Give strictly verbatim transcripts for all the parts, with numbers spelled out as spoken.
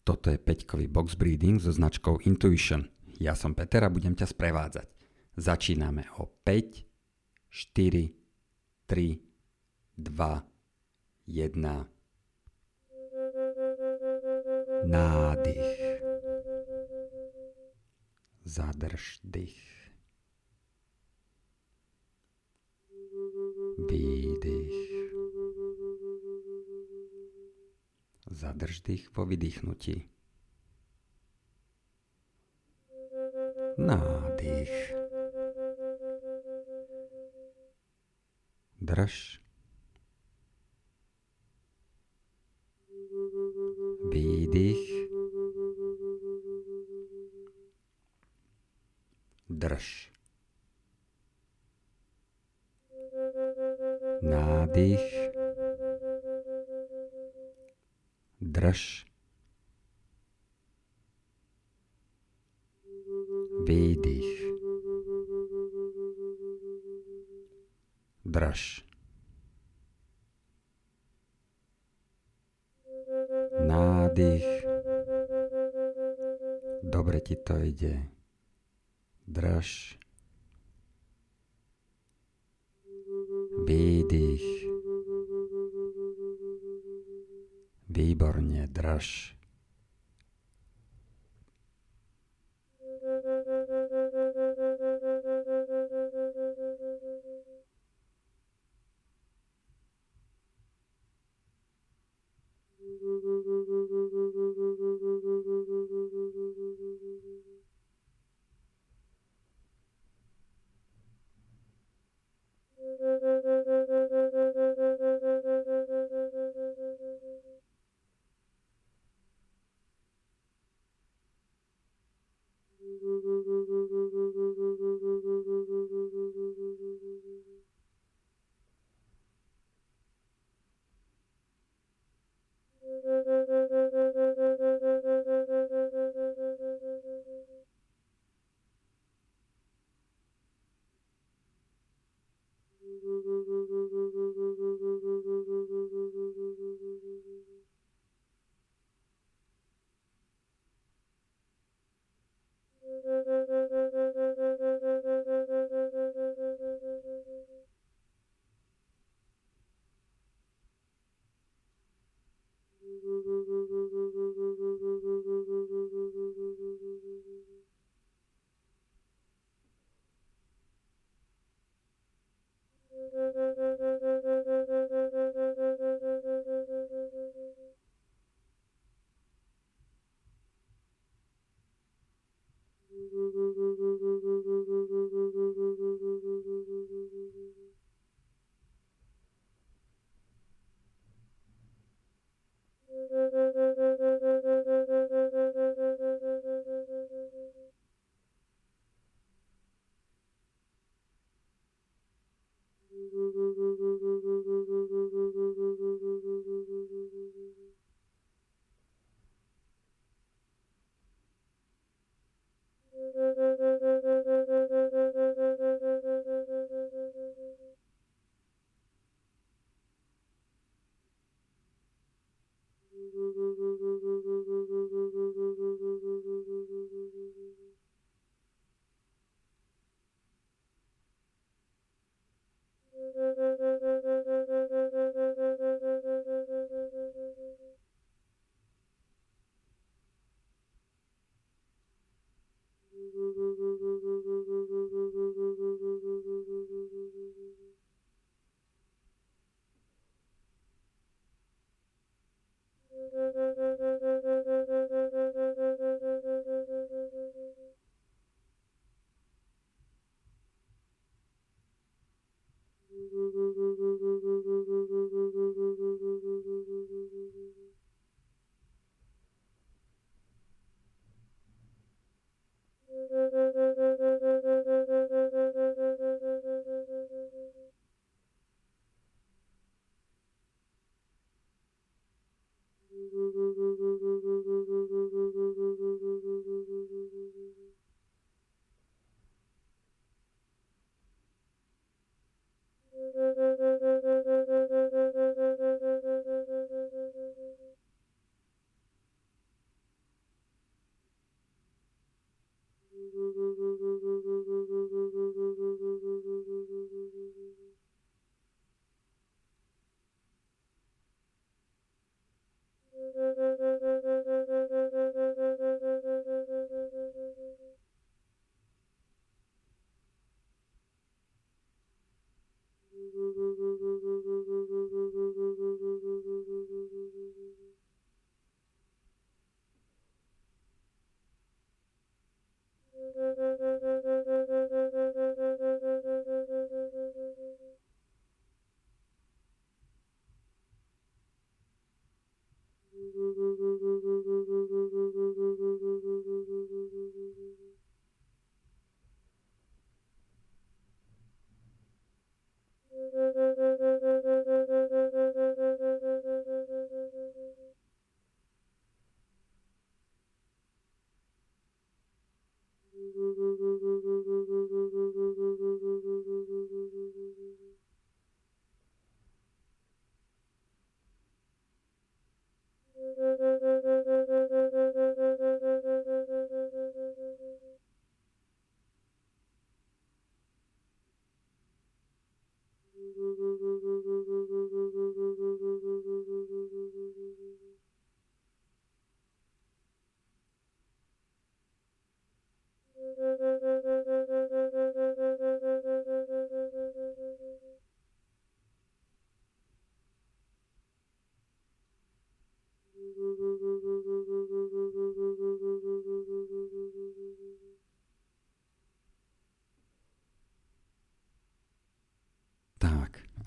Toto je peťkový box breathing so značkou Intuition. Ja som Peter a budem ťa sprevádzať. Začíname o päť, štyri, tri, dva, jeden. Nádych. Zadrž dych. Výdych. Zadrž dých po vydýchnutí. Nádych. Drž. Výdych. Drž. Nádych. Drž. Výdych. Drž. Nádych. Dobre ti to ide. Drž. Výdych. Výborne, drž.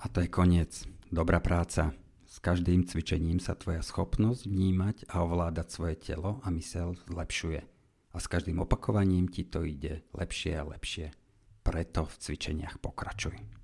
A to je koniec. Dobrá práca. S každým cvičením sa tvoja schopnosť vnímať a ovládať svoje telo a myseľ zlepšuje. A s každým opakovaním ti to ide lepšie a lepšie. Preto v cvičeniach pokračuj.